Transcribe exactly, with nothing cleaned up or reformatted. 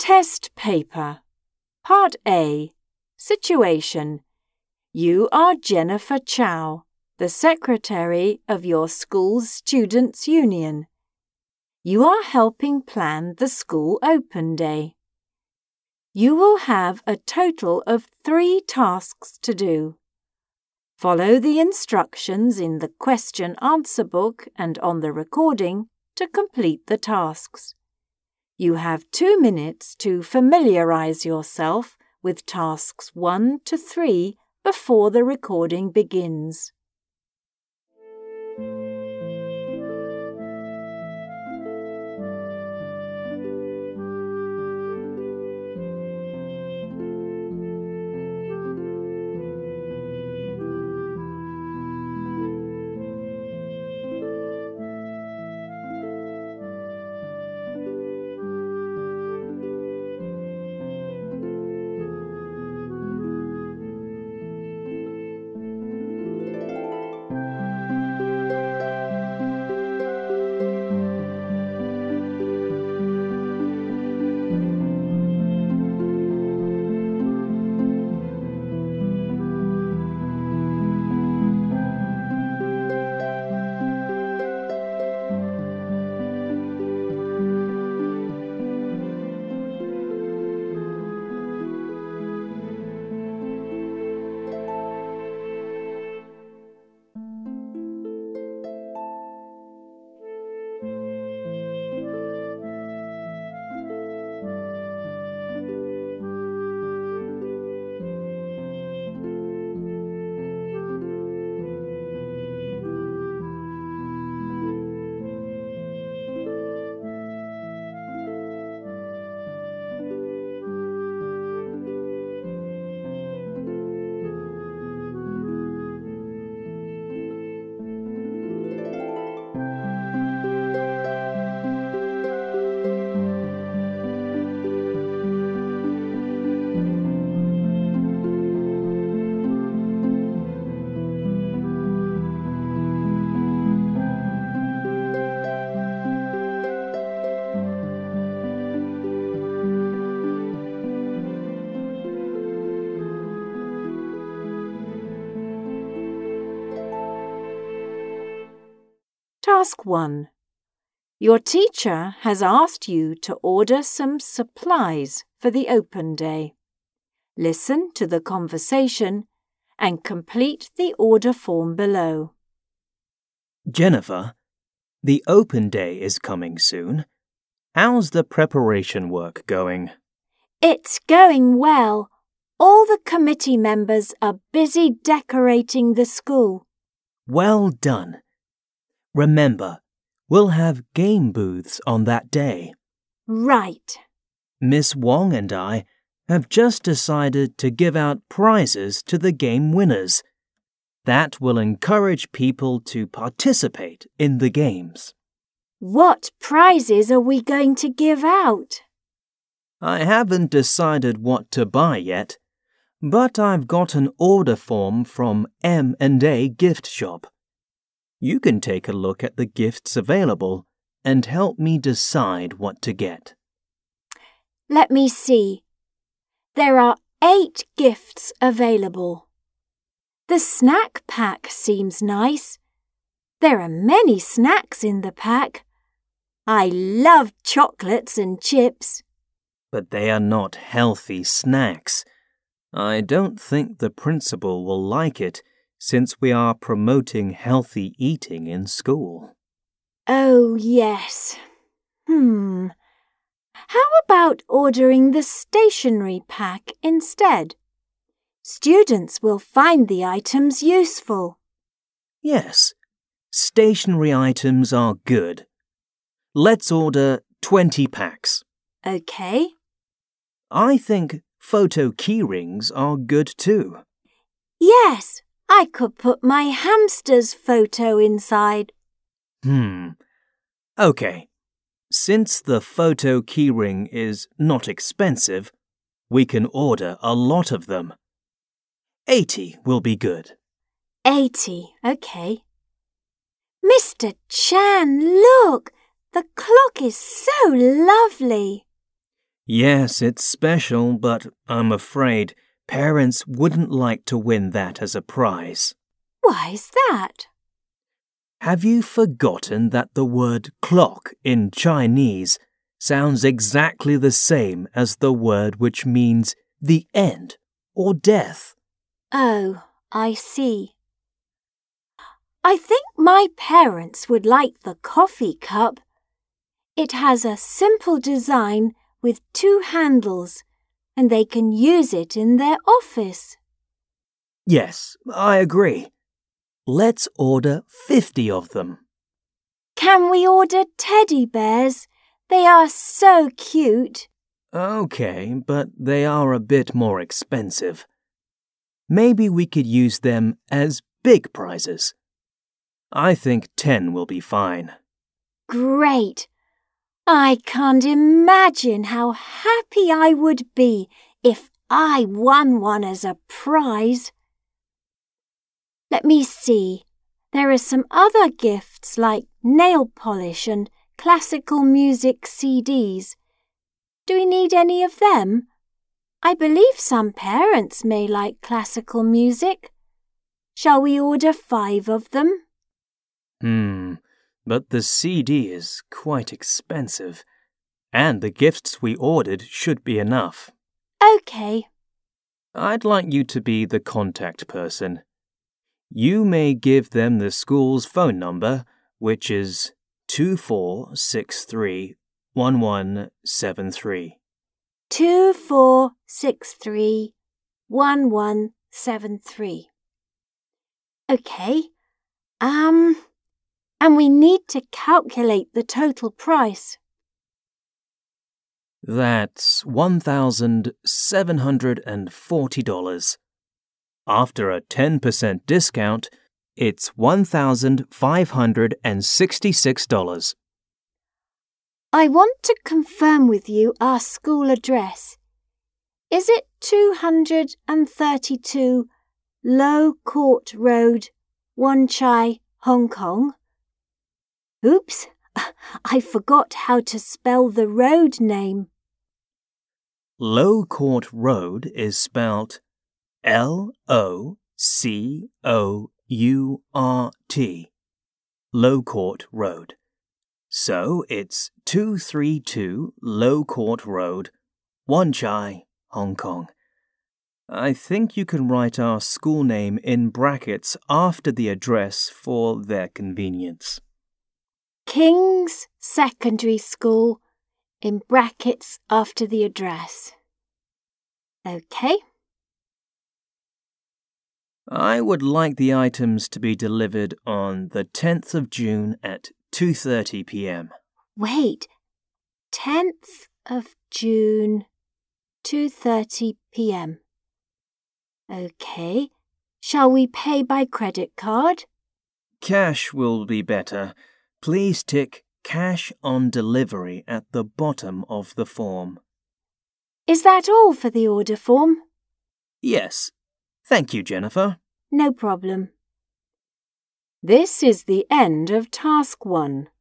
Test paper. Part A. Situation. You are Jennifer Chow, the secretary of your school's students' union. You are helping plan the school open day. You will have a total of three tasks to do. Follow the instructions in the question-answer book and on the recording to complete the tasks. You have two minutes to familiarize yourself with tasks one to three before the recording begins. Task one. Your teacher has asked you to order some supplies for the open day. Listen to the conversation and complete the order form below. Jennifer, the open day is coming soon. How's the preparation work going? It's going well. All the committee members are busy decorating the school. Well done. Remember, we'll have game booths on that day. Right. Miss Wong and I have just decided to give out prizes to the game winners. That will encourage people to participate in the games. What prizes are we going to give out? I haven't decided what to buy yet, but I've got an order form from M and A Gift Shop. You can take a look at the gifts available and help me decide what to get. Let me see. There are eight gifts available. The snack pack seems nice. There are many snacks in the pack. I love chocolates and chips. But they are not healthy snacks. I don't think the principal will like it, since we are promoting healthy eating in school. Oh, yes. Hmm. How about ordering the stationery pack instead? Students will find the items useful. Yes, stationery items are good. Let's order twenty packs. Okay. I think photo keyrings are good too. Yes. I could put my hamster's photo inside. Hmm. Okay. Since the photo keyring is not expensive, we can order a lot of them. Eighty will be good. Eighty, okay. Mister Chan, look! The clock is so lovely. Yes, it's special, but I'm afraid parents wouldn't like to win that as a prize. Why's that? Have you forgotten that the word clock in Chinese sounds exactly the same as the word which means the end or death? Oh, I see. I think my parents would like the coffee cup. It has a simple design with two handles, and they can use it in their office. Yes, I agree. Let's order fifty of them. Can we order teddy bears? They are so cute. Okay, but they are a bit more expensive. Maybe we could use them as big prizes. I think ten will be fine. Great! I can't imagine how happy I would be if I won one as a prize. Let me see. There are some other gifts like nail polish and classical music C Ds. Do we need any of them? I believe some parents may like classical music. Shall we order five of them? Hmm, but the C D is quite expensive, and the gifts we ordered should be enough. OK. I'd like you to be the contact person. You may give them the school's phone number, which is two four six three, one one seven three. Two four six three, one one seven three. OK. Um, and we need to calculate the total price. That's one thousand seven hundred forty dollars. After a ten percent discount, it's one thousand five hundred sixty-six dollars. I want to confirm with you our school address. Is it two hundred thirty-two Low Court Road, Wan Chai, Hong Kong? Oops, I forgot how to spell the road name. Low Court Road is spelled L O C O U R T, Low Court Road. So it's two thirty-two Low Court Road, Wan Chai, Hong Kong. I think you can write our school name in brackets after the address for their convenience. King's Secondary School, in brackets after the address. OK. I would like the items to be delivered on the tenth of June at two thirty p m Wait, tenth of June, two thirty p m OK. Shall we pay by credit card? Cash will be better. Please tick Cash on Delivery at the bottom of the form. Is that all for the order form? Yes. Thank you, Jennifer. No problem. This is the end of Task one.